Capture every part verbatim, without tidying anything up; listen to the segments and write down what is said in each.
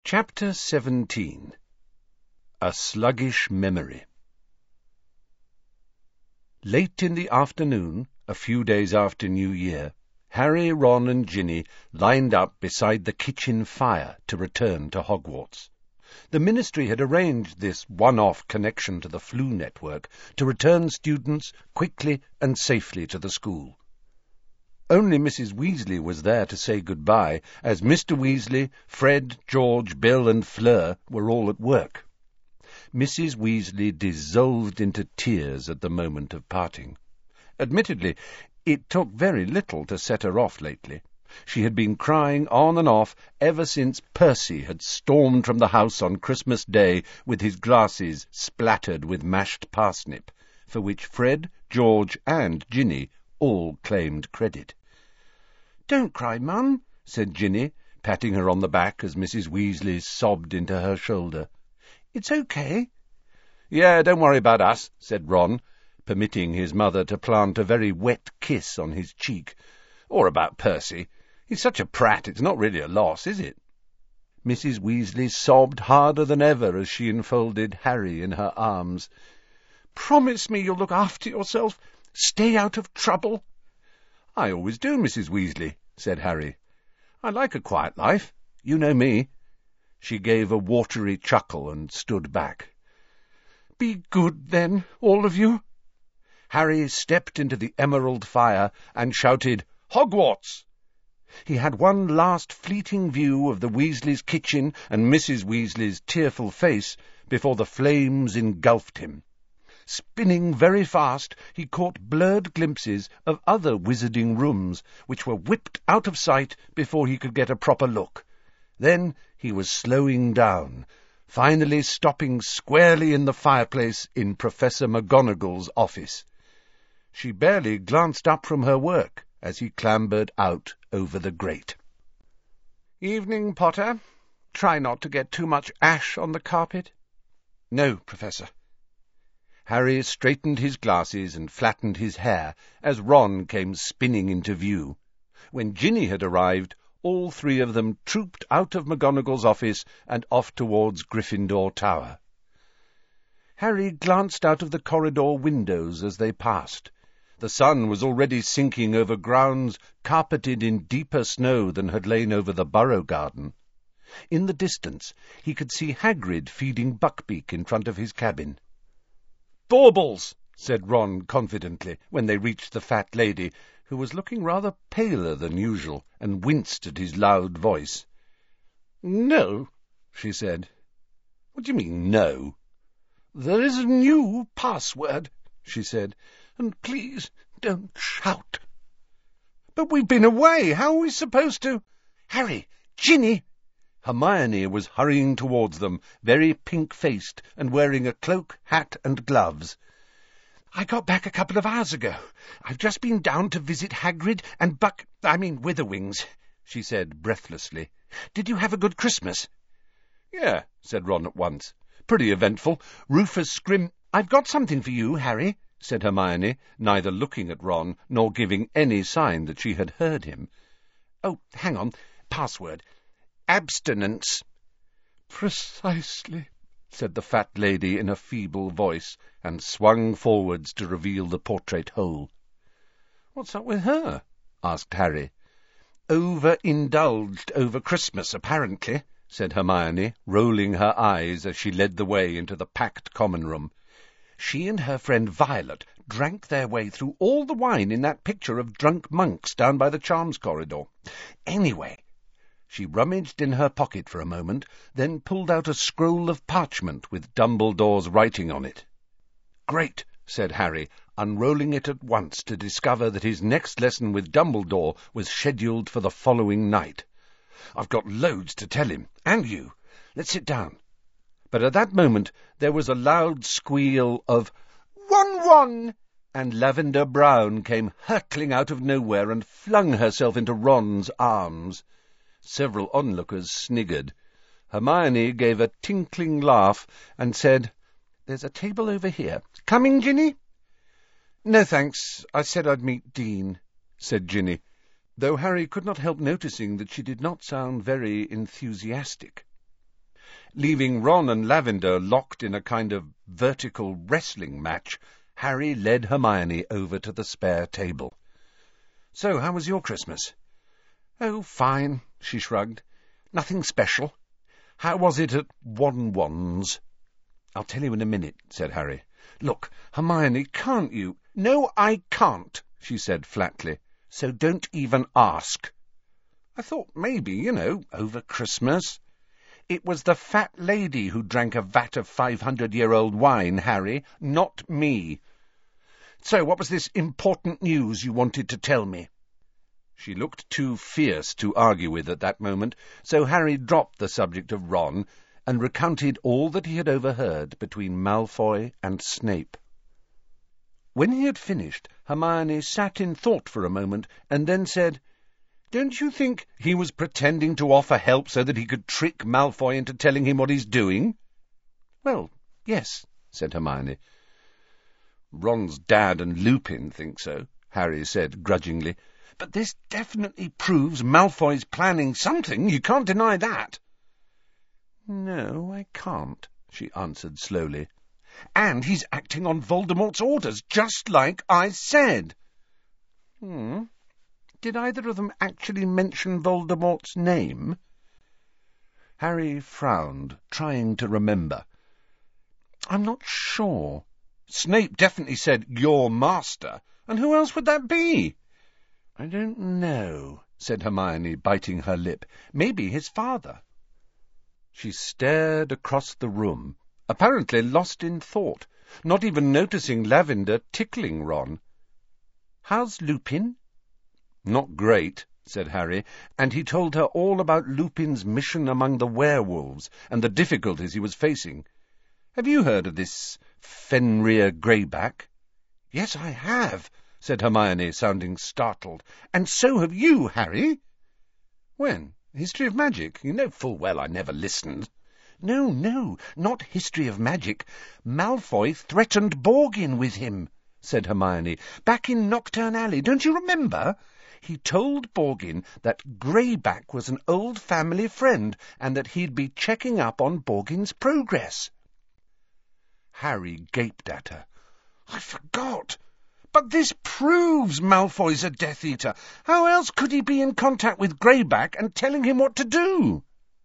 Chapter seventeen. A Sluggish Memory. Late in the afternoon, a few days after New Year, Harry, Ron and Ginny lined up beside the kitchen fire to return to Hogwarts. The Ministry had arranged this one-off connection to the flu network to return students quickly and safely to the school. Only Missus Weasley was there to say goodbye, as Mister Weasley, Fred, George, Bill and Fleur were all at work. Missus Weasley dissolved into tears at the moment of parting. Admittedly, it took very little to set her off lately. She had been crying on and off ever since Percy had stormed from the house on Christmas Day with his glasses splattered with mashed parsnip, for which Fred, George and Ginny all claimed credit. "Don't cry, Mum," said Ginny, patting her on the back as Missus Weasley sobbed into her shoulder. "It's okay." "Yeah, don't worry about us," said Ron, permitting his mother to plant a very wet kiss on his cheek. "Or about Percy. He's such a prat, it's not really a loss, is it?" Missus Weasley sobbed harder than ever as she enfolded Harry in her arms. "Promise me you'll look after yourself. Stay out of trouble." "I always do, Missus Weasley," said Harry. "I like a quiet life. You know me." She gave a watery chuckle and stood back. "Be good, then, all of you." Harry stepped into the emerald fire and shouted, "Hogwarts!" He had one last fleeting view of the Weasleys' kitchen and Missus Weasley's tearful face before the flames engulfed him. Spinning very fast, he caught blurred glimpses of other wizarding rooms, which were whipped out of sight before he could get a proper look. Then he was slowing down, finally stopping squarely in the fireplace in Professor McGonagall's office. She barely glanced up from her work as he clambered out over the grate. "Evening, Potter. Try not to get too much ash on the carpet." "No, Professor." Harry straightened his glasses and flattened his hair as Ron came spinning into view. When Ginny had arrived, all three of them trooped out of McGonagall's office and off towards Gryffindor Tower. Harry glanced out of the corridor windows as they passed. The sun was already sinking over grounds carpeted in deeper snow than had lain over the Burrow Garden. In the distance he could see Hagrid feeding Buckbeak in front of his cabin. "Baubles," said Ron confidently, when they reached the fat lady, who was looking rather paler than usual, and winced at his loud voice. "No," she said. "What do you mean, no?" "There is a new password," she said, "and please don't shout." "But we've been away. How are we supposed to—" "Harry! Ginny!" Hermione was hurrying towards them, very pink-faced and wearing a cloak, hat and gloves. "I got back a couple of hours ago. I've just been down to visit Hagrid and Buck— I mean Witherwings," she said breathlessly. "Did you have a good Christmas?" "Yeah," said Ron at once. "Pretty eventful. Rufus Scrim—" "I've got something for you, Harry," said Hermione, neither looking at Ron nor giving any sign that she had heard him. "Oh, hang on. Password. Abstinence." "Precisely," said the fat lady in a feeble voice, and swung forwards to reveal the portrait hole. "What's up with her?" asked Harry. "Over-indulged over Christmas, apparently," said Hermione, rolling her eyes as she led the way into the packed common room. "She and her friend Violet drank their way through all the wine in that picture of drunk monks down by the charms corridor. Anyway—" She rummaged in her pocket for a moment, then pulled out a scroll of parchment with Dumbledore's writing on it. "Great," said Harry, unrolling it at once to discover that his next lesson with Dumbledore was scheduled for the following night. "I've got loads to tell him, and you. Let's sit down." But at that moment there was a loud squeal of "Ron, Ron!" and Lavender Brown came hurtling out of nowhere and flung herself into Ron's arms. Several onlookers sniggered. Hermione gave a tinkling laugh and said, "There's a table over here. Coming, Ginny?" "No, thanks. I said I'd meet Dean," said Ginny, though Harry could not help noticing that she did not sound very enthusiastic. Leaving Ron and Lavender locked in a kind of vertical wrestling match, Harry led Hermione over to the spare table. "So, how was your Christmas?" "Oh, fine," she shrugged. "Nothing special. How was it at Won-Won's?" "I'll tell you in a minute," said Harry. "Look, Hermione, can't you—" "No, I can't," she said flatly. "So don't even ask." "I thought maybe, you know, over Christmas." "It was the fat lady who drank a vat of five-hundred-year-old wine, Harry, not me. So what was this important news you wanted to tell me?" She looked too fierce to argue with at that moment, so Harry dropped the subject of Ron and recounted all that he had overheard between Malfoy and Snape. When he had finished, Hermione sat in thought for a moment and then said, "Don't you think he was pretending to offer help so that he could trick Malfoy into telling him what he's doing?" "Well, yes," said Hermione. "Ron's dad and Lupin think so," Harry said grudgingly. "But this definitely proves Malfoy's planning something. You can't deny that." "No, I can't," she answered slowly. "And he's acting on Voldemort's orders, just like I said." Hmm. Did either of them actually mention Voldemort's name? Harry frowned, trying to remember. "I'm not sure. Snape definitely said, 'your master,' and who else would that be?" "I don't know," said Hermione, biting her lip. "Maybe his father." She stared across the room, apparently lost in thought, not even noticing Lavender tickling Ron. "How's Lupin?" "Not great," said Harry, and he told her all about Lupin's mission among the werewolves and the difficulties he was facing. "Have you heard of this Fenrir Greyback?" "Yes, I have," said Hermione, sounding startled. "And so have you, Harry." "When? History of Magic? You know full well I never listened." "No, no, not History of Magic. Malfoy threatened Borgin with him," said Hermione, "back in Knockturn Alley. Don't you remember? He told Borgin that Greyback was an old family friend and that he'd be checking up on Borgin's progress." Harry gaped at her. "I forgot. But this proves Malfoy's a Death Eater. How else could he be in contact with Greyback and telling him what to do?"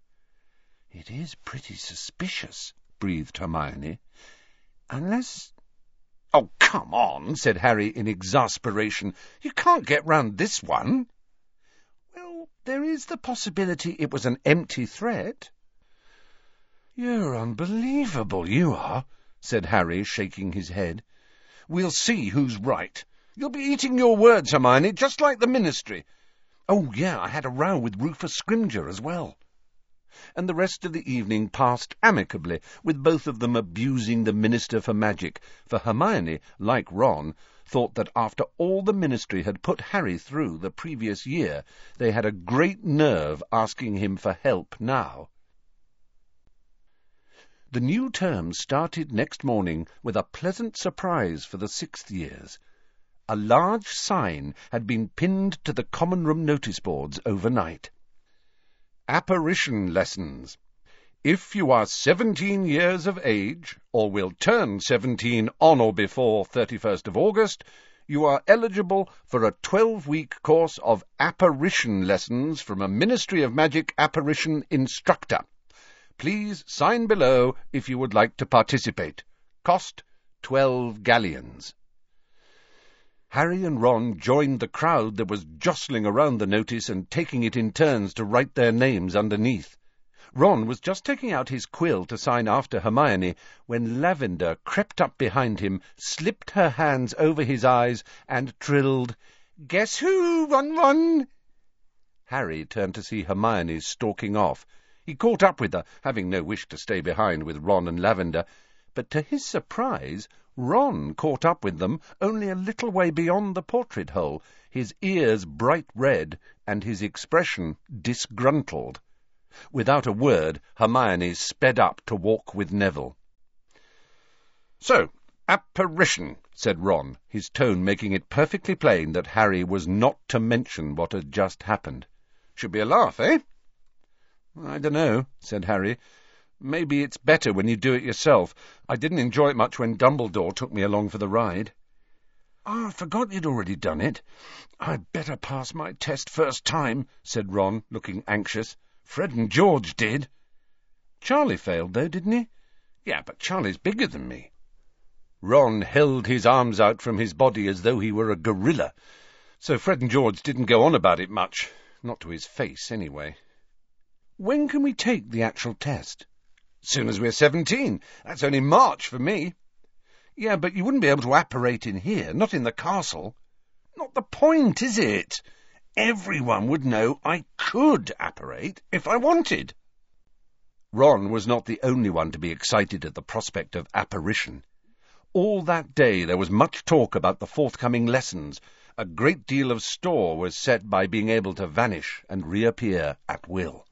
"It is pretty suspicious," breathed Hermione. "Unless—" "Oh, come on," said Harry in exasperation. "You can't get round this one." "Well, there is the possibility it was an empty threat." "You're unbelievable, you are," said Harry, shaking his head. "We'll see who's right. You'll be eating your words, Hermione, just like the Ministry. Oh, yeah, I had a row with Rufus Scrimgeour as well." And the rest of the evening passed amicably, with both of them abusing the Minister for Magic, for Hermione, like Ron, thought that after all the Ministry had put Harry through the previous year, they had a great nerve asking him for help now. The new term started next morning with a pleasant surprise for the sixth years. A large sign had been pinned to the common room notice boards overnight. Apparition Lessons. If you are seventeen years of age, or will turn seventeen on or before thirty-first of August, you are eligible for a twelve-week course of apparition lessons from a Ministry of Magic apparition instructor. Please sign below if you would like to participate. Cost twelve galleons. Harry and Ron joined the crowd that was jostling around the notice and taking it in turns to write their names underneath. Ron was just taking out his quill to sign after Hermione when Lavender crept up behind him, slipped her hands over his eyes, and trilled, "Guess who, Ron Ron?" Harry turned to see Hermione stalking off. He caught up with her, having no wish to stay behind with Ron and Lavender, but to his surprise, Ron caught up with them only a little way beyond the portrait hole, his ears bright red and his expression disgruntled. Without a word, Hermione sped up to walk with Neville. "So, apparition," said Ron, his tone making it perfectly plain that Harry was not to mention what had just happened. "Should be a laugh, eh?" "I don't know," said Harry. Maybe it's better when you do it yourself. I didn't enjoy it much when Dumbledore took me along for the ride. Ah, I forgot you'd already done it. I'd better pass my test first time, said Ron, looking anxious. Fred and George did. Charlie failed, though, didn't he? Yeah, but Charlie's bigger than me. Ron held his arms out from his body as though he were a gorilla, so Fred and George didn't go on about it much. Not to his face, anyway. When can we take the actual test? Soon as we're seventeen. That's only March for me. Yeah, but you wouldn't be able to apparate in here, not in the castle. Not the point, is it? Everyone would know I could apparate if I wanted. Ron was not the only one to be excited at the prospect of apparition. All that day there was much talk about the forthcoming lessons. A great deal of store was set by being able to vanish and reappear at will.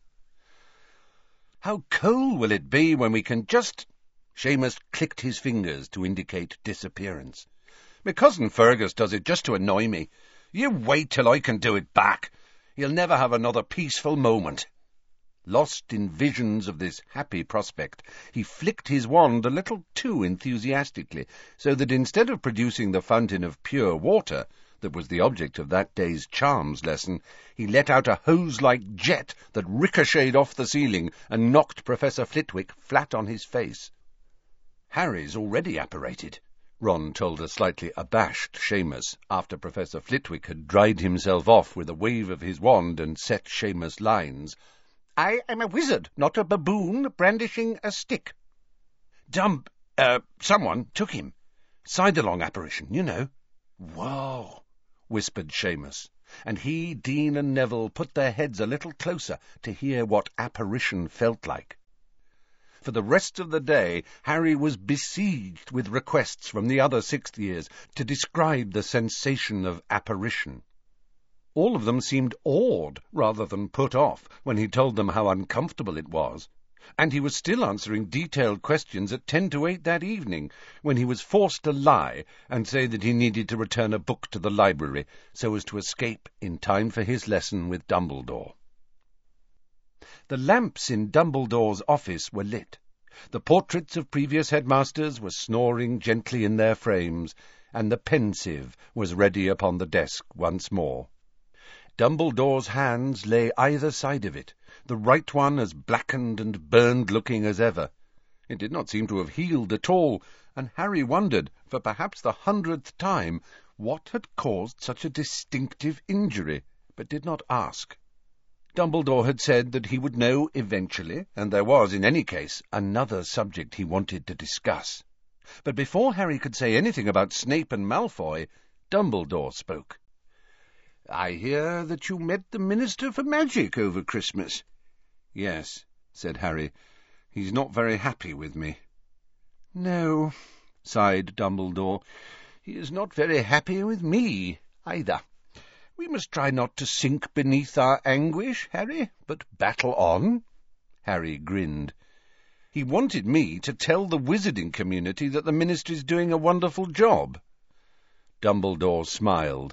How cool will it be when we can just... Seamus clicked his fingers to indicate disappearance. My cousin Fergus does it just to annoy me. You wait till I can do it back. He'll never have another peaceful moment. Lost in visions of this happy prospect, he flicked his wand a little too enthusiastically, so that instead of producing the fountain of pure water that was the object of that day's charms lesson, he let out a hose-like jet that ricocheted off the ceiling and knocked Professor Flitwick flat on his face. Harry's already apparated, Ron told a slightly abashed Seamus, after Professor Flitwick had dried himself off with a wave of his wand and set Seamus lines. I am a wizard, not a baboon brandishing a stick. Dump, uh, someone took him. Side-along apparition, you know. Whoa, whispered Seamus, and he, Dean and Neville put their heads a little closer to hear what apparition felt like. For the rest of the day, Harry was besieged with requests from the other sixth years to describe the sensation of apparition. All of them seemed awed rather than put off when he told them how uncomfortable it was, and he was still answering detailed questions at ten to eight that evening, when he was forced to lie and say that he needed to return a book to the library so as to escape in time for his lesson with Dumbledore. The lamps in Dumbledore's office were lit. The portraits of previous headmasters were snoring gently in their frames, and the pensieve was ready upon the desk once more. Dumbledore's hands lay either side of it, the right one as blackened and burned-looking as ever. It did not seem to have healed at all, and Harry wondered, for perhaps the hundredth time, what had caused such a distinctive injury, but did not ask. Dumbledore had said that he would know eventually, and there was, in any case, another subject he wanted to discuss. But before Harry could say anything about Snape and Malfoy, Dumbledore spoke. I hear that you met the Minister for Magic over Christmas. Yes, said Harry. He's not very happy with me. No, sighed Dumbledore. He is not very happy with me, either. We must try not to sink beneath our anguish, Harry, but battle on. Harry grinned. He wanted me to tell the wizarding community that the Ministry's doing a wonderful job. Dumbledore smiled.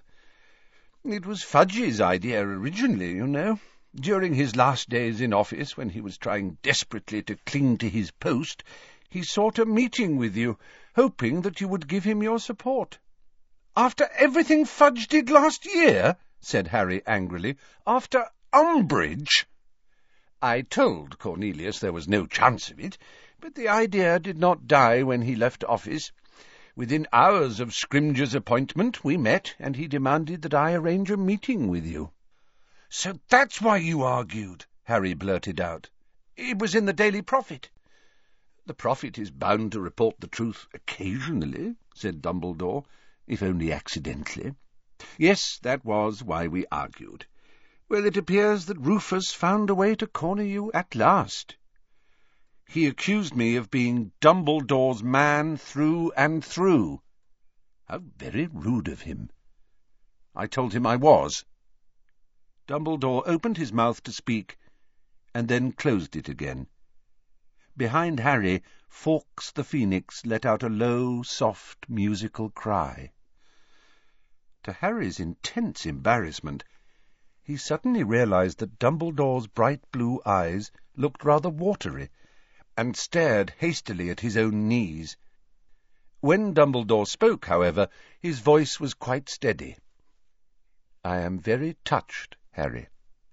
It was Fudge's idea originally, you know. During his last days in office, when he was trying desperately to cling to his post, he sought a meeting with you, hoping that you would give him your support. After everything Fudge did last year, said Harry angrily, after Umbridge. I told Cornelius there was no chance of it, but the idea did not die when he left office. Within hours of Scrimgeour's appointment we met, and he demanded that I arrange a meeting with you. So that's why you argued, Harry blurted out. It was in the Daily Prophet. The Prophet is bound to report the truth occasionally, said Dumbledore, if only accidentally. Yes, that was why we argued. Well, it appears that Rufus found a way to corner you at last. He accused me of being Dumbledore's man through and through. How very rude of him. I told him I was. Dumbledore opened his mouth to speak, and then closed it again. Behind Harry, Fawkes the Phoenix let out a low, soft, musical cry. To Harry's intense embarrassment, he suddenly realized that Dumbledore's bright blue eyes looked rather watery, and stared hastily at his own knees. When Dumbledore spoke, however, his voice was quite steady. "I am very touched, Harry."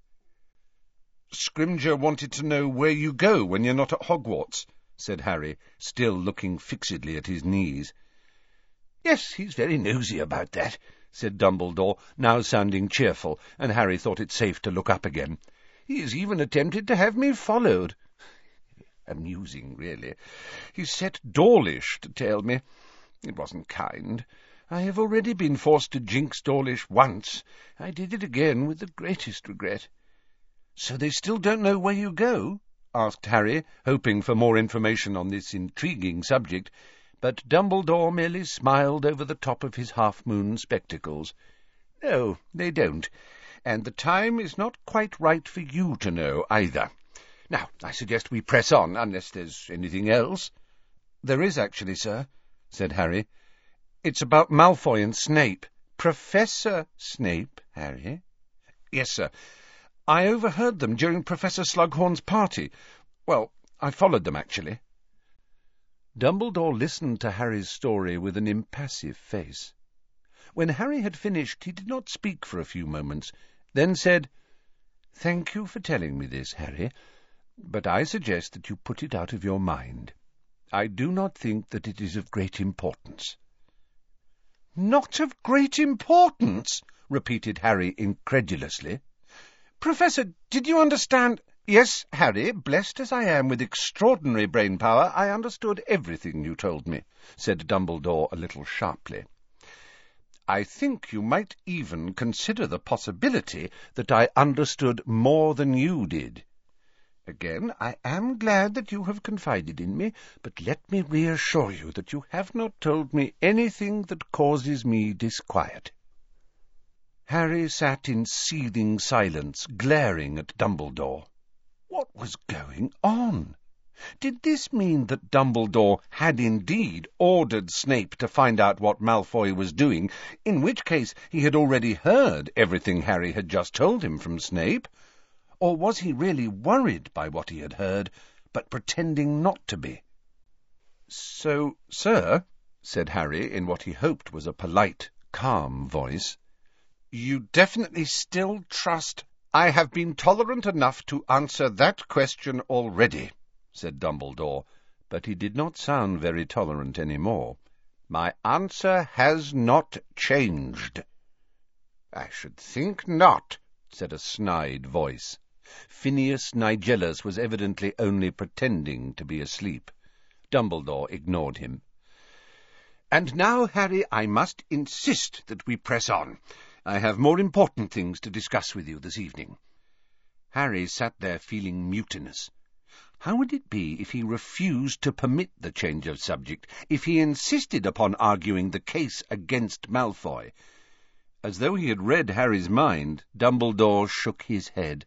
"Scrimgeour wanted to know where you go when you're not at Hogwarts," said Harry, still looking fixedly at his knees. "Yes, he's very nosy about that," said Dumbledore, now sounding cheerful, and Harry thought it safe to look up again. "He has even attempted to have me followed. Amusing, really. He set Dawlish to tail me. It wasn't kind. I have already been forced to jinx Dawlish once. I did it again with the greatest regret." "So they still don't know where you go?" asked Harry, hoping for more information on this intriguing subject, but Dumbledore merely smiled over the top of his half-moon spectacles. "No, they don't, and the time is not quite right for you to know either. Now, I suggest we press on, unless there's anything else." "There is, actually, sir," said Harry. "It's about Malfoy and Snape." "Professor Snape, Harry?" "Yes, sir. I overheard them during Professor Slughorn's party. Well, I followed them, actually." Dumbledore listened to Harry's story with an impassive face. When Harry had finished, he did not speak for a few moments, then said, "Thank you for telling me this, Harry, but I suggest that you put it out of your mind. I do not think that it is of great importance." "Not of great importance?" repeated Harry incredulously. "Professor, did you understand—" "Yes, Harry, blessed as I am with extraordinary brain power, I understood everything you told me," said Dumbledore a little sharply. "I think you might even consider the possibility that I understood more than you did. Again, I am glad that you have confided in me, but let me reassure you that you have not told me anything that causes me disquiet." Harry sat in seething silence, glaring at Dumbledore. What was going on? Did this mean that Dumbledore had indeed ordered Snape to find out what Malfoy was doing, in which case he had already heard everything Harry had just told him from Snape? Or was he really worried by what he had heard, but pretending not to be? "So, sir," said Harry, in what he hoped was a polite, calm voice, "you definitely still trust—" "I have been tolerant enough to answer that question already," said Dumbledore, but he did not sound very tolerant any more. "My answer has not changed." "I should think not," said a snide voice. Phineas Nigellus was evidently only pretending to be asleep. Dumbledore ignored him. "And now, Harry, I must insist that we press on. I have more important things to discuss with you this evening." Harry sat there feeling mutinous. How would it be if he refused to permit the change of subject, if he insisted upon arguing the case against Malfoy? As though he had read Harry's mind, Dumbledore shook his head.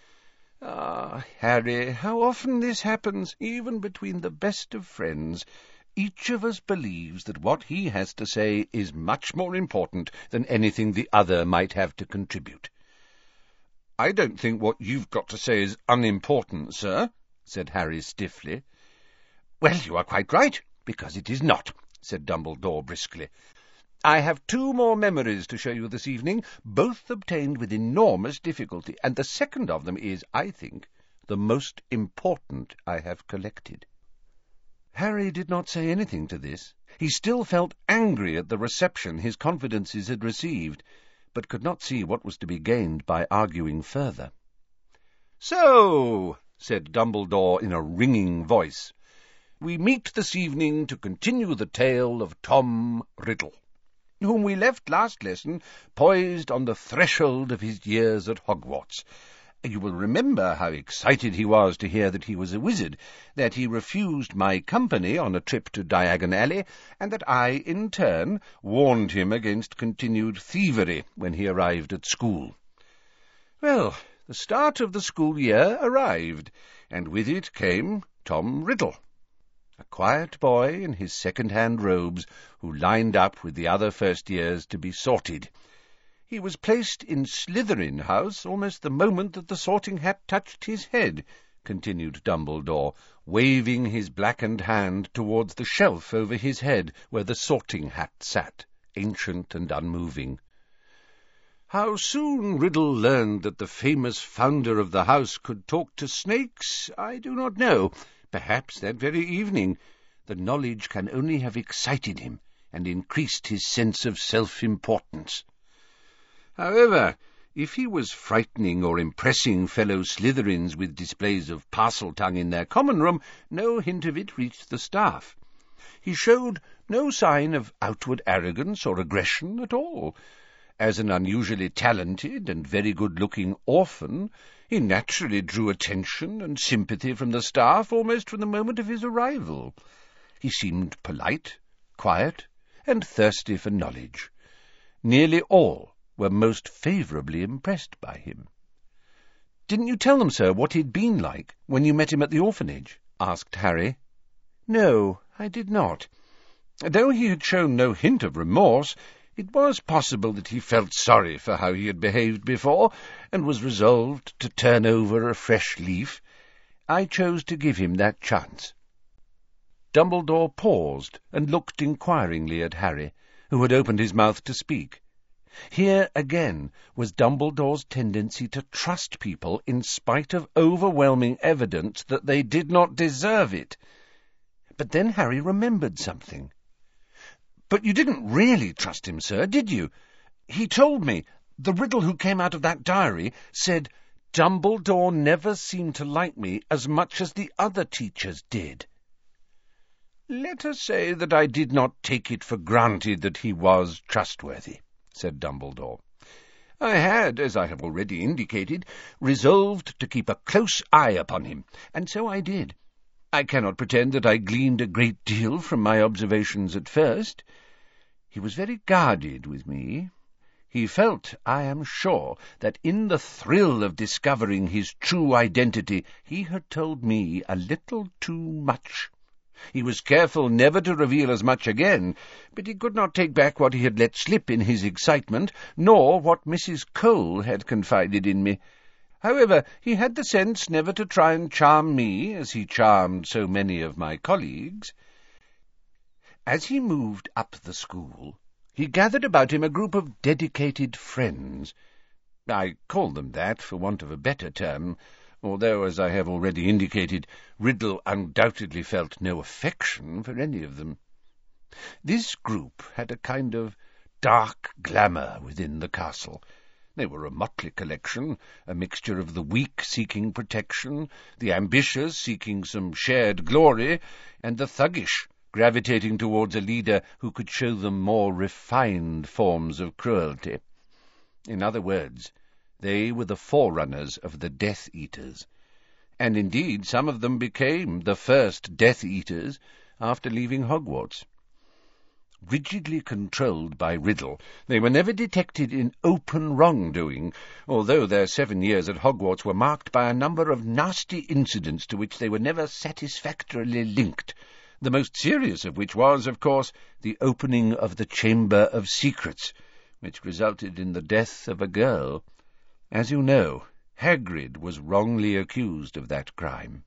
"Ah, Harry, how often this happens, even between the best of friends. Each of us believes that what he has to say is much more important than anything the other might have to contribute." "I don't think what you've got to say is unimportant, sir," said Harry stiffly. "Well, you are quite right, because it is not," said Dumbledore briskly. "I have two more memories to show you this evening, both obtained with enormous difficulty, and the second of them is, I think, the most important I have collected." Harry did not say anything to this. He still felt angry at the reception his confidences had received, but could not see what was to be gained by arguing further. "So," said Dumbledore in a ringing voice, "we meet this evening to continue the tale of Tom Riddle, whom we left last lesson poised on the threshold of his years at Hogwarts. You will remember how excited he was to hear that he was a wizard, that he refused my company on a trip to Diagon Alley, and that I, in turn, warned him against continued thievery when he arrived at school. Well, the start of the school year arrived, and with it came Tom Riddle, a quiet boy in his second-hand robes, who lined up with the other first-years to be sorted. He was placed in Slytherin House almost the moment that the sorting hat touched his head, continued Dumbledore, waving his blackened hand towards the shelf over his head where the sorting hat sat, ancient and unmoving. How soon Riddle learned that the famous founder of the house could talk to snakes, I do not know. Perhaps that very evening. The knowledge can only have excited him and increased his sense of self-importance. However, if he was frightening or impressing fellow Slytherins with displays of Parseltongue in their common room, no hint of it reached the staff. He showed no sign of outward arrogance or aggression at all. As an unusually talented and very good-looking orphan, he naturally drew attention and sympathy from the staff almost from the moment of his arrival. He seemed polite, quiet, and thirsty for knowledge. Nearly all were most favourably impressed by him. "Didn't you tell them, sir, what he'd been like when you met him at the orphanage?" asked Harry. "No, I did not. Though he had shown no hint of remorse, it was possible that he felt sorry for how he had behaved before, and was resolved to turn over a fresh leaf. I chose to give him that chance." Dumbledore paused and looked inquiringly at Harry, who had opened his mouth to speak. Here again was Dumbledore's tendency to trust people in spite of overwhelming evidence that they did not deserve it. But then Harry remembered something. "But you didn't really trust him, sir, did you? He told me, the Riddle who came out of that diary said, 'Dumbledore never seemed to like me as much as the other teachers did.'" "Let us say that I did not take it for granted that he was trustworthy," said Dumbledore. "I had, as I have already indicated, resolved to keep a close eye upon him, and so I did. I cannot pretend that I gleaned a great deal from my observations at first. He was very guarded with me. He felt, I am sure, that in the thrill of discovering his true identity he had told me a little too much. He was careful never to reveal as much again, but he could not take back what he had let slip in his excitement, nor what Missus Cole had confided in me. However, he had the sense never to try and charm me, as he charmed so many of my colleagues. As he moved up the school, he gathered about him a group of dedicated friends. I call them that for want of a better term, although, as I have already indicated, Riddle undoubtedly felt no affection for any of them. This group had a kind of dark glamour within the castle. They were a motley collection, a mixture of the weak seeking protection, the ambitious seeking some shared glory, and the thuggish gravitating towards a leader who could show them more refined forms of cruelty. In other words, they were the forerunners of the Death Eaters, and indeed some of them became the first Death Eaters after leaving Hogwarts. Rigidly controlled by Riddle, they were never detected in open wrongdoing, although their seven years at Hogwarts were marked by a number of nasty incidents to which they were never satisfactorily linked, the most serious of which was, of course, the opening of the Chamber of Secrets, which resulted in the death of a girl. As you know, Hagrid was wrongly accused of that crime.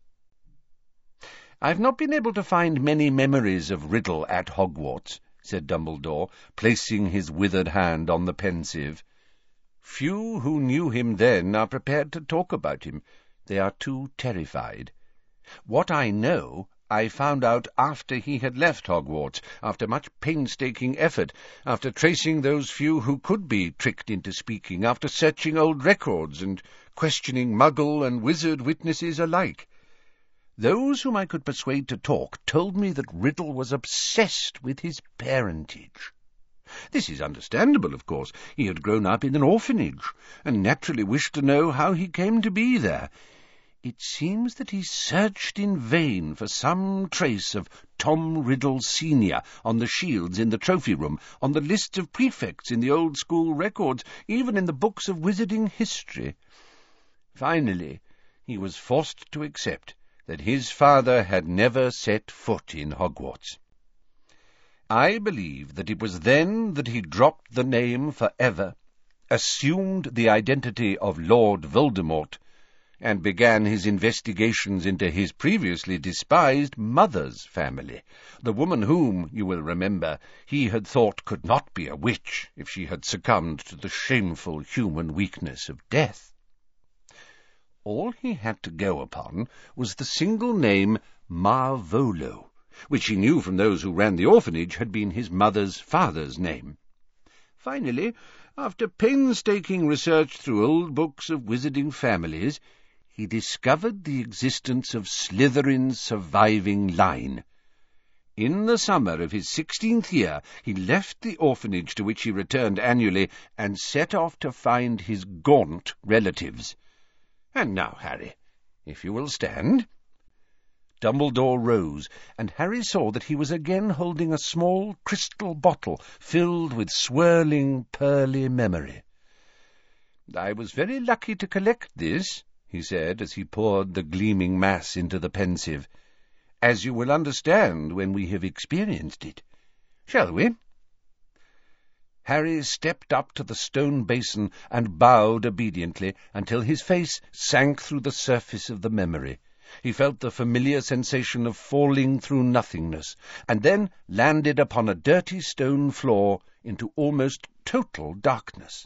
"I've not been able to find many memories of Riddle at Hogwarts," said Dumbledore, placing his withered hand on the pensieve. "Few who knew him then are prepared to talk about him. They are too terrified. What I know I found out after he had left Hogwarts, after much painstaking effort, after tracing those few who could be tricked into speaking, after searching old records and questioning Muggle and Wizard witnesses alike. Those whom I could persuade to talk told me that Riddle was obsessed with his parentage. This is understandable, of course. He had grown up in an orphanage, and naturally wished to know how he came to be there. It seems that he searched in vain for some trace of Tom Riddle Senior on the shields in the trophy room, on the lists of prefects in the old school records, even in the books of wizarding history. Finally, he was forced to accept that his father had never set foot in Hogwarts. I believe that it was then that he dropped the name for ever, assumed the identity of Lord Voldemort, and began his investigations into his previously despised mother's family, the woman whom, you will remember, he had thought could not be a witch if she had succumbed to the shameful human weakness of death. All he had to go upon was the single name Marvolo, which he knew from those who ran the orphanage had been his mother's father's name. Finally, after painstaking research through old books of wizarding families, he discovered the existence of Slytherin's surviving line. In the summer of his sixteenth year, he left the orphanage to which he returned annually and set off to find his gaunt relatives. And now, Harry, if you will stand. Dumbledore rose, and Harry saw that he was again holding a small crystal bottle filled with swirling, pearly memory. "I was very lucky to collect this," he said, as he poured the gleaming mass into the pensieve, "as you will understand when we have experienced it. Shall we?" Harry stepped up to the stone basin and bowed obediently until his face sank through the surface of the memory. He felt the familiar sensation of falling through nothingness, and then landed upon a dirty stone floor into almost total darkness.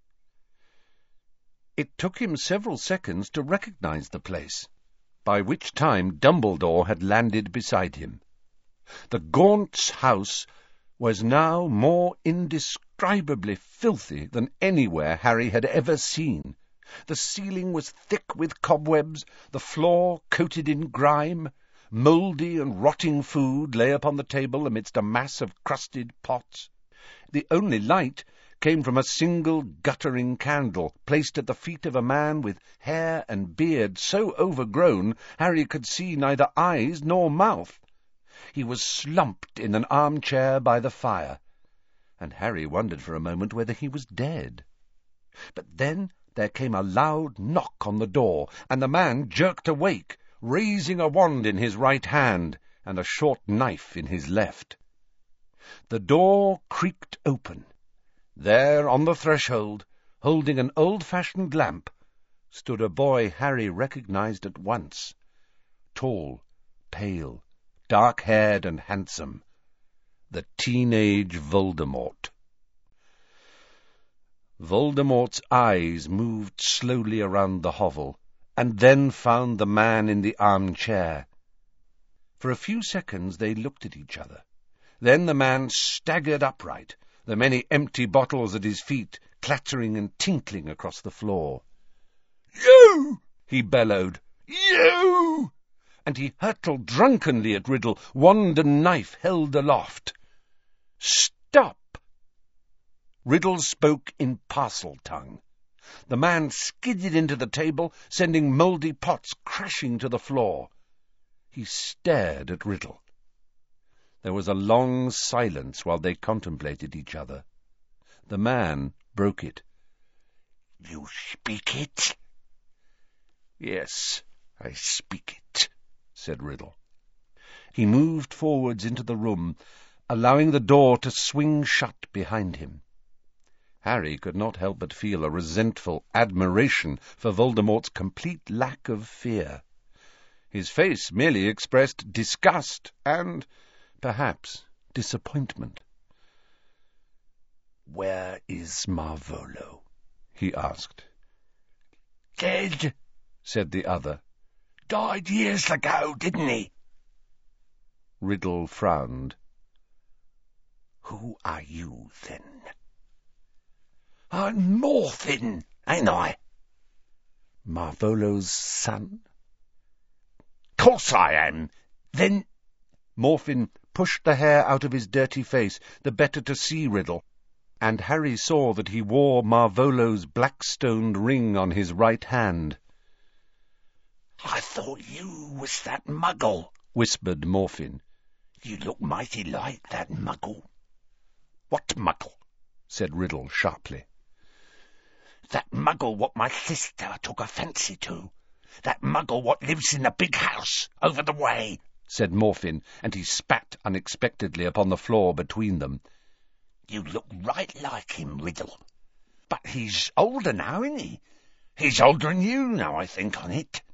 It took him several seconds to recognize the place, by which time Dumbledore had landed beside him. The Gaunt's house was now more indescribably filthy than anywhere Harry had ever seen. The ceiling was thick with cobwebs, the floor coated in grime, mouldy and rotting food lay upon the table amidst a mass of crusted pots. The only light came from a single guttering candle placed at the feet of a man with hair and beard so overgrown Harry could see neither eyes nor mouth. He was slumped in an armchair by the fire, and Harry wondered for a moment whether he was dead. But then there came a loud knock on the door, and the man jerked awake, raising a wand in his right hand and a short knife in his left. The door creaked open. There, on the threshold, holding an old-fashioned lamp, stood a boy Harry recognized at once. Tall, pale, dark-haired and handsome. The teenage Voldemort. Voldemort's eyes moved slowly around the hovel, and then found the man in the armchair. For a few seconds they looked at each other. Then the man staggered upright, the many empty bottles at his feet clattering and tinkling across the floor. "You!" he bellowed. "You!" And he hurtled drunkenly at Riddle, wand and knife held aloft. "Stop!" Riddle spoke in Parseltongue. The man skidded into the table, sending mouldy pots crashing to the floor. He stared at Riddle. There was a long silence while they contemplated each other. The man broke it. "You speak it?" "Yes, I speak it," said Riddle. He moved forwards into the room, allowing the door to swing shut behind him. Harry could not help but feel a resentful admiration for Voldemort's complete lack of fear. His face merely expressed disgust and, perhaps, disappointment. "Where is Marvolo?" he asked. "Dead," said the other. "Died years ago, didn't he?" Riddle frowned. "Who are you, then?" "I'm Morphin, ain't I?" "Marvolo's son?" "Course I am. Then—" Morphin pushed the hair out of his dirty face, the better to see Riddle, and Harry saw that he wore Marvolo's black-stoned ring on his right hand. "I thought you was that muggle," whispered Morphin. "You look mighty like that muggle." "What muggle?" said Riddle sharply. "That muggle what my sister took a fancy to. That muggle what lives in the big house over the way," said Morphin, and he spat unexpectedly upon the floor between them. "You look right like him, Riddle. But he's older now, isn't he? He's older than you, now I think on it.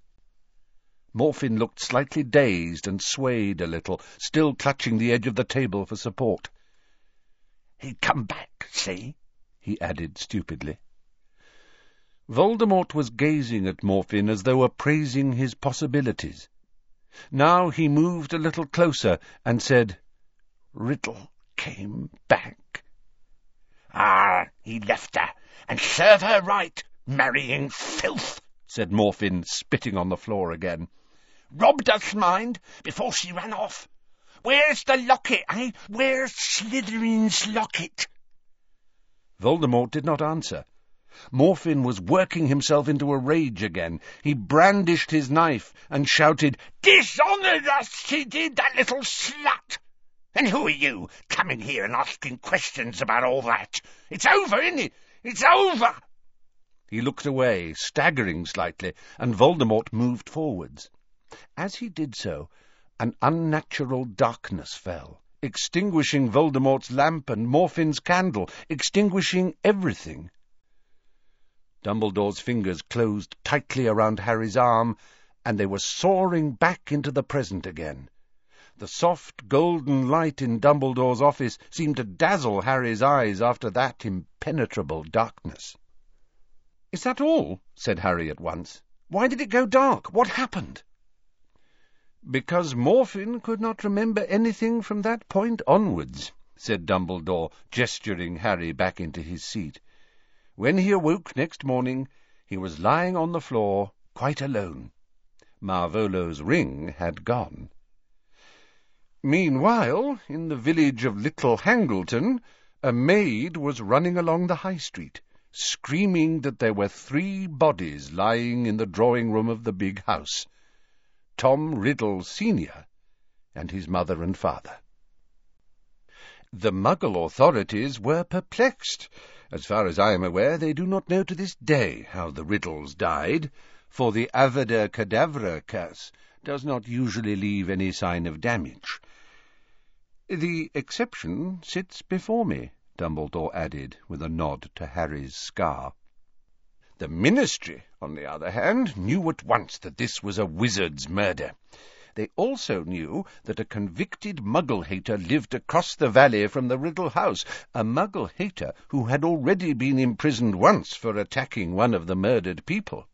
Morfin looked slightly dazed and swayed a little, still clutching the edge of the table for support. He'd come back, see? He added stupidly. Voldemort was gazing at Morfin as though appraising his possibilities. Now he moved a little closer and said, Riddle came back. Ah, he left her, and serve her right, marrying filth, said Morfin, spitting on the floor again. Robbed us, mind, before she ran off. Where's the locket, eh? Where's Slytherin's locket? Voldemort did not answer. Morfin was working himself into a rage again. He brandished his knife and shouted, Dishonoured us, she did, that little slut! And who are you, coming here and asking questions about all that? It's over, isn't it? It's over! He looked away, staggering slightly, and Voldemort moved forwards. As he did so, an unnatural darkness fell, extinguishing Voldemort's lamp and Morfin's candle, extinguishing everything. Dumbledore's fingers closed tightly around Harry's arm, and they were soaring back into the present again. The soft golden light in Dumbledore's office seemed to dazzle Harry's eyes after that impenetrable darkness. "Is that all?" said Harry at once. "Why did it go dark? What happened?" "Because Morfin could not remember anything from that point onwards," said Dumbledore, gesturing Harry back into his seat. "When he awoke next morning, he was lying on the floor, quite alone. Marvolo's ring had gone. Meanwhile, in the village of Little Hangleton, a maid was running along the high street, screaming that there were three bodies lying in the drawing-room of the big house. Tom Riddle Senior and his mother and father. The Muggle authorities were perplexed. As far as I am aware, they do not know to this day how the Riddles died, for the Avada Kedavra curse does not usually leave any sign of damage. The exception sits before me, Dumbledore added, with a nod to Harry's scar. The Ministry, on the other hand, knew at once that this was a wizard's murder. They also knew that a convicted Muggle-hater lived across the valley from the Riddle house, a Muggle-hater who had already been imprisoned once for attacking one of the murdered people.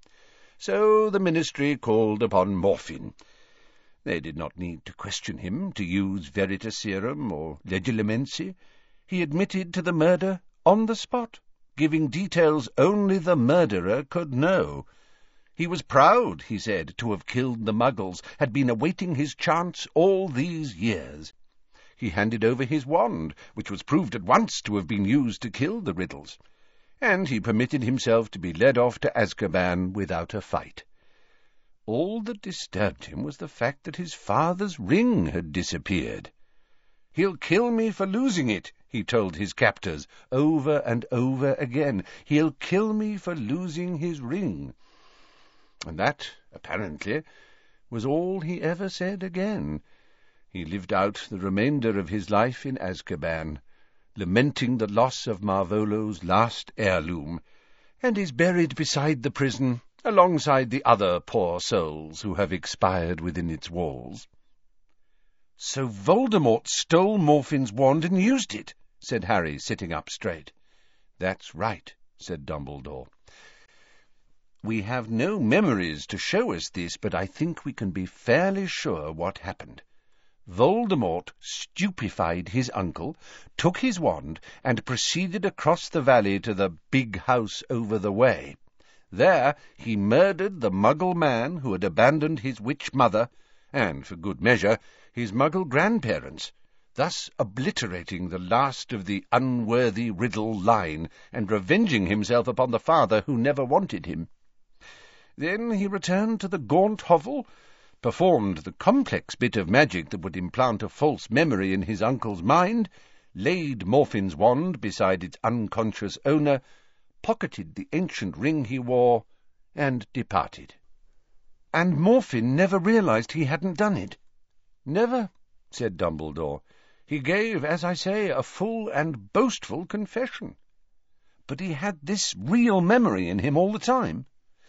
So the Ministry called upon Morfin. They did not need to question him, to use Veritaserum or Legilimency. He admitted to the murder on the spot, giving details only the murderer could know. He was proud, he said, to have killed the Muggles, had been awaiting his chance all these years. He handed over his wand, which was proved at once to have been used to kill the Riddles, and he permitted himself to be led off to Azkaban without a fight. All that disturbed him was the fact that his father's ring had disappeared. "He'll kill me for losing it," he told his captors, over and over again. "He'll kill me for losing his ring." And that, apparently, was all he ever said again. He lived out the remainder of his life in Azkaban, lamenting the loss of Marvolo's last heirloom, and is buried beside the prison, alongside the other poor souls who have expired within its walls. "So Voldemort stole Morfin's wand and used it," said Harry, sitting up straight. "That's right," said Dumbledore. "We have no memories to show us this, but I think we can be fairly sure what happened. Voldemort stupefied his uncle, took his wand, and proceeded across the valley to the big house over the way. There he murdered the Muggle man who had abandoned his witch mother, and, for good measure, his Muggle grandparents, thus obliterating the last of the unworthy Riddle line, and revenging himself upon the father who never wanted him. Then he returned to the gaunt hovel, performed the complex bit of magic that would implant a false memory in his uncle's mind, laid Morfin's wand beside its unconscious owner, pocketed the ancient ring he wore, and departed." "And Morfin never realized he hadn't done it?" "Never," said Dumbledore. "He gave, as I say, a full and boastful confession. But he had this real memory in him all the time.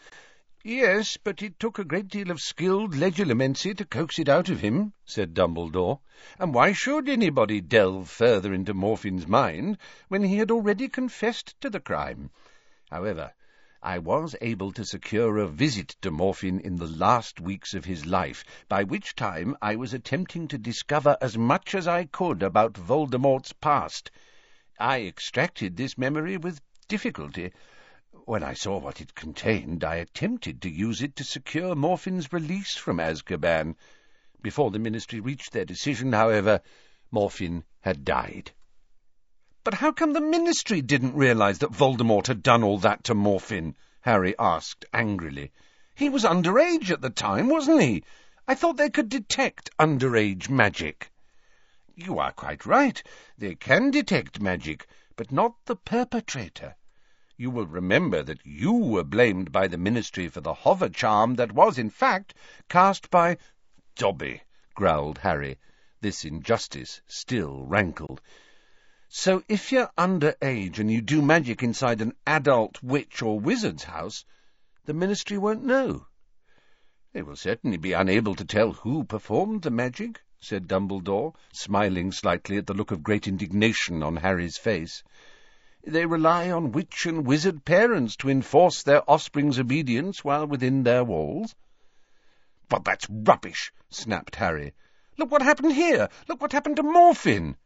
"Yes, but it took a great deal of skilled legerdemaincy to coax it out of him," said Dumbledore. "And why should anybody delve further into Morfin's mind when he had already confessed to the crime? However, I was able to secure a visit to Morfin in the last weeks of his life, by which time I was attempting to discover as much as I could about Voldemort's past. I extracted this memory with difficulty. When I saw what it contained, I attempted to use it to secure Morfin's release from Azkaban. Before the Ministry reached their decision, however, Morfin had died." "But how come the Ministry didn't realize that Voldemort had done all that to Morfin?" Harry asked angrily. "He was underage at the time, wasn't he? I thought they could detect underage magic." "You are quite right. They can detect magic, but not the perpetrator. You will remember that you were blamed by the Ministry for the hover charm that was, in fact, cast by—" "Dobby," growled Harry. This injustice still rankled. "So if you're underage and you do magic inside an adult witch or wizard's house, the Ministry won't know." "They will certainly be unable to tell who performed the magic," said Dumbledore, smiling slightly at the look of great indignation on Harry's face. "They rely on witch and wizard parents to enforce their offspring's obedience while within their walls." "But that's rubbish," snapped Harry. "Look what happened here! Look what happened to Morfin!"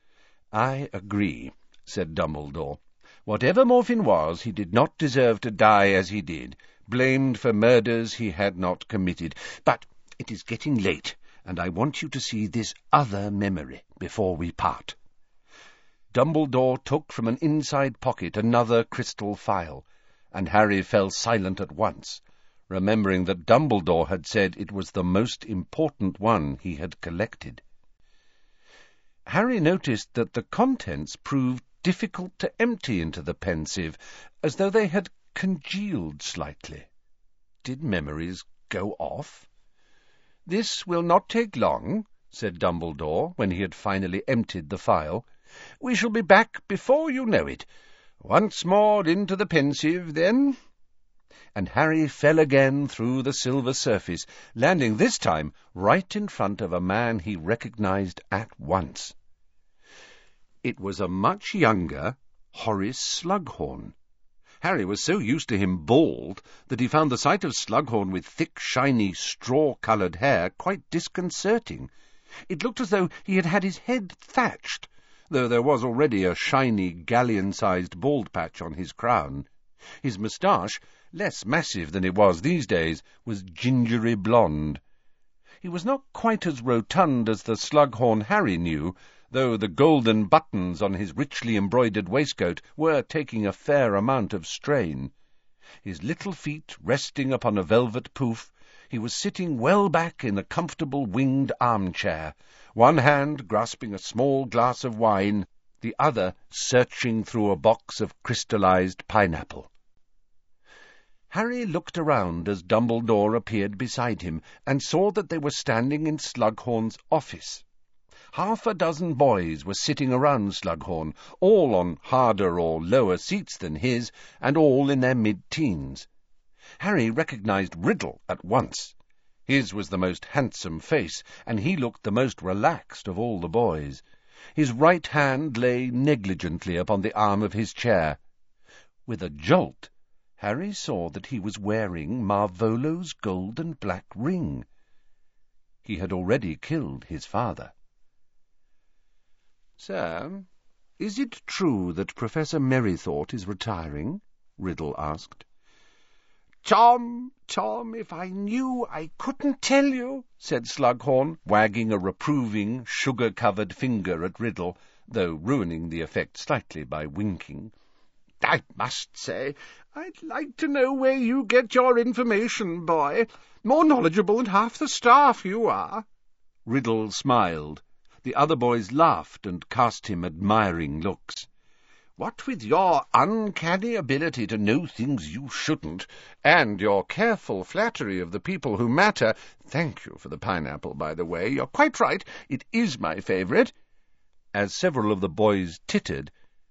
"I agree," said Dumbledore. "Whatever Morfin was, he did not deserve to die as he did, blamed for murders he had not committed. But it is getting late, and I want you to see this other memory before we part." Dumbledore took from an inside pocket another crystal phial, and Harry fell silent at once, remembering that Dumbledore had said it was the most important one he had collected. Harry noticed that the contents proved difficult to empty into the Pensieve, as though they had congealed slightly. Did memories go off? "This will not take long," said Dumbledore, when he had finally emptied the phial. "We shall be back before you know it. Once more into the Pensieve, then." And Harry fell again through the silver surface, landing this time right in front of a man he recognized at once. It was a much younger Horace Slughorn. Harry was so used to him bald that he found the sight of Slughorn with thick, shiny, straw-coloured hair quite disconcerting. It looked as though he had had his head thatched, though there was already a shiny, galleon-sized bald patch on his crown. His moustache, less massive than it was these days, was gingery blonde. He was not quite as rotund as the Slughorn Harry knew, though the golden buttons on his richly embroidered waistcoat were taking a fair amount of strain. His little feet resting upon a velvet poof, he was sitting well back in a comfortable winged armchair, one hand grasping a small glass of wine, the other searching through a box of crystallized pineapple. Harry looked around as Dumbledore appeared beside him, and saw that they were standing in Slughorn's office. Half a dozen boys were sitting around Slughorn, all on harder or lower seats than his, and all in their mid-teens. Harry recognized Riddle at once. His was the most handsome face, and he looked the most relaxed of all the boys. His right hand lay negligently upon the arm of his chair. With a jolt, Harry saw that he was wearing Marvolo's gold and black ring. He had already killed his father. "Sir, is it true that Professor Merrythought is retiring?" Riddle asked. "Tom, Tom, if I knew, I couldn't tell you," said Slughorn, wagging a reproving, sugar-covered finger at Riddle, though ruining the effect slightly by winking. "I must say, I'd like to know where you get your information, boy. More knowledgeable than half the staff, you are." Riddle smiled. The other boys laughed and cast him admiring looks. "What with your uncanny ability to know things you shouldn't, and your careful flattery of the people who matter— Thank you for the pineapple, by the way. You're quite right. It is my favourite." As several of the boys tittered,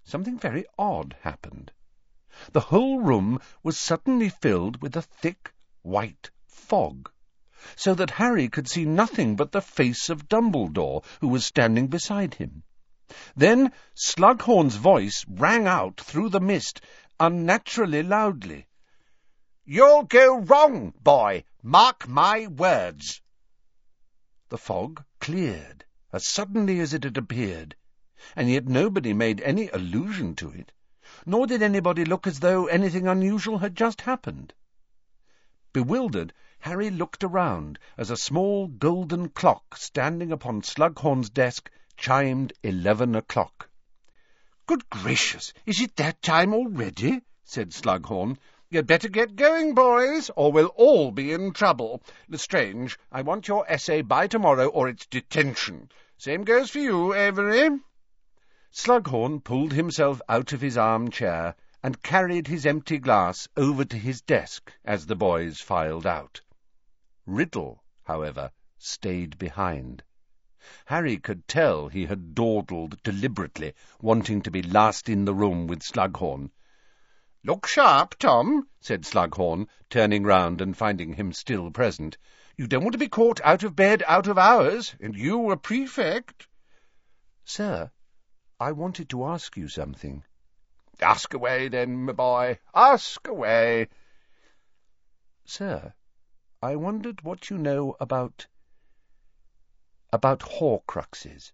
something very odd happened. The whole room was suddenly filled with a thick, white fog, so that Harry could see nothing but the face of Dumbledore, who was standing beside him. Then Slughorn's voice rang out through the mist, unnaturally loudly. "You'll go wrong, boy! Mark my words!" The fog cleared as suddenly as it had appeared, and yet nobody made any allusion to it, nor did anybody look as though anything unusual had just happened. Bewildered, Harry looked around as a small golden clock standing upon Slughorn's desk chimed eleven o'clock. "Good gracious, is it that time already?" said Slughorn. "You'd better get going, boys, or we'll all be in trouble. Lestrange, I want your essay by tomorrow, or it's detention. Same goes for you, Avery." Slughorn pulled himself out of his armchair and carried his empty glass over to his desk as the boys filed out. Riddle, however, stayed behind. Harry could tell he had dawdled deliberately, wanting to be last in the room with Slughorn. "Look sharp, Tom," said Slughorn, turning round and finding him still present. "You don't want to be caught out of bed out of hours, and you a prefect." "Sir, I wanted to ask you something." "Ask away, then, my boy, ask away." "Sir, I wondered what you know about... about Horcruxes."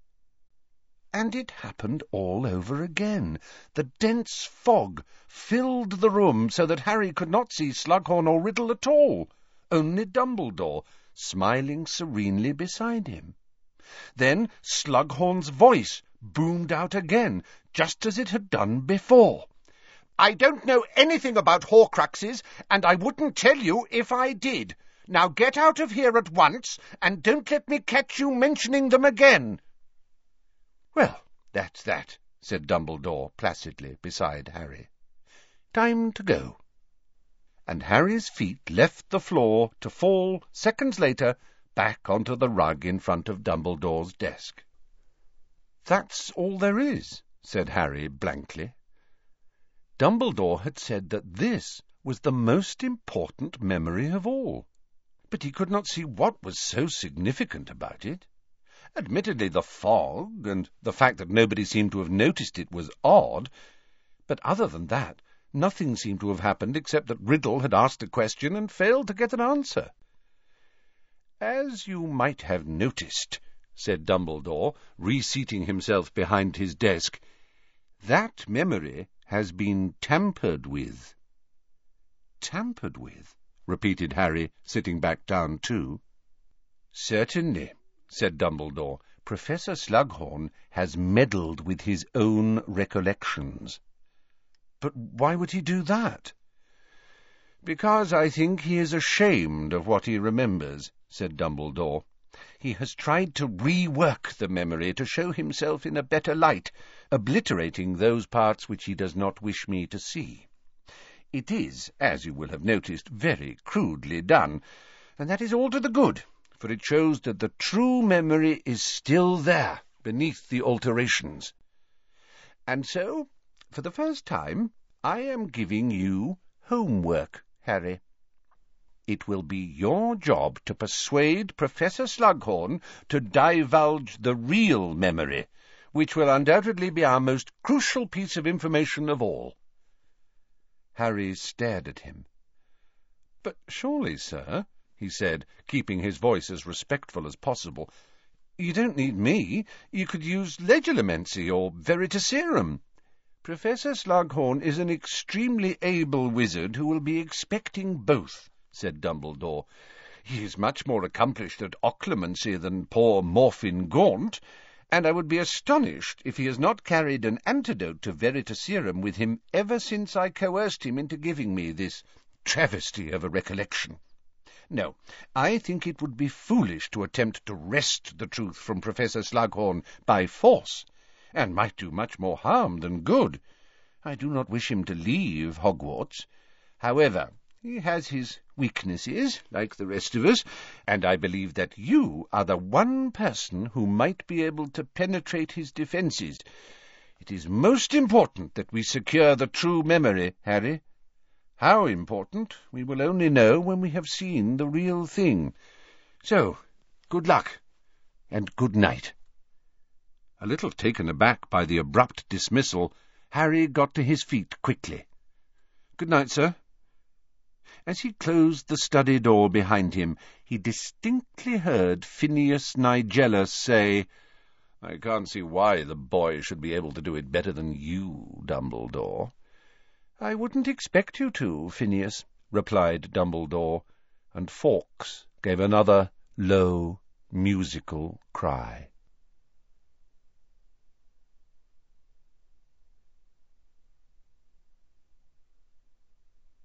And it happened all over again. The dense fog filled the room so that Harry could not see Slughorn or Riddle at all, only Dumbledore, smiling serenely beside him. Then Slughorn's voice boomed out again, just as it had done before. "I don't know anything about Horcruxes, and I wouldn't tell you if I did. Now get out of here at once, and don't let me catch you mentioning them again." "Well, that's that," said Dumbledore placidly beside Harry. "Time to go." And Harry's feet left the floor to fall, seconds later, back onto the rug in front of Dumbledore's desk. "That's all there is," said Harry blankly. Dumbledore had said that this was the most important memory of all, but he could not see what was so significant about it. Admittedly, the fog, and the fact that nobody seemed to have noticed it, was odd, but other than that, nothing seemed to have happened except that Riddle had asked a question and failed to get an answer. "As you might have noticed," said Dumbledore, reseating himself behind his desk, "that memory has been tampered with." "Tampered with?" repeated Harry, sitting back down too. "Certainly," said Dumbledore. "Professor Slughorn has meddled with his own recollections." "But why would he do that?" "Because I think he is ashamed of what he remembers," said Dumbledore. "He has tried to rework the memory to show himself in a better light, obliterating those parts which he does not wish me to see. It is, as you will have noticed, very crudely done, and that is all to the good, for it shows that the true memory is still there, beneath the alterations. And so, for the first time, I am giving you homework, Harry. It will be your job to persuade Professor Slughorn to divulge the real memory, which will undoubtedly be our most crucial piece of information of all." Harry stared at him. "But surely, sir," he said, keeping his voice as respectful as possible, "you don't need me. You could use Legerdemaincy or Veritaserum. Professor Slughorn is an extremely able wizard who will be expecting both," said Dumbledore. "He is much more accomplished at occlumency than poor Morfin Gaunt, and I would be astonished if he has not carried an antidote to Veritaserum with him ever since I coerced him into giving me this travesty of a recollection. No, I think it would be foolish to attempt to wrest the truth from Professor Slughorn by force, and might do much more harm than good. I do not wish him to leave Hogwarts. However, he has his weaknesses, like the rest of us, and I believe that you are the one person who might be able to penetrate his defences. It is most important that we secure the true memory, Harry. How important we will only know when we have seen the real thing. So, good luck, and good night." A little taken aback by the abrupt dismissal, Harry got to his feet quickly. "Good night, sir." As he closed the study door behind him, he distinctly heard Phineas Nigellus say, "I can't see why the boy should be able to do it better than you, Dumbledore." "I wouldn't expect you to, Phineas," replied Dumbledore, and Fawkes gave another low, musical cry.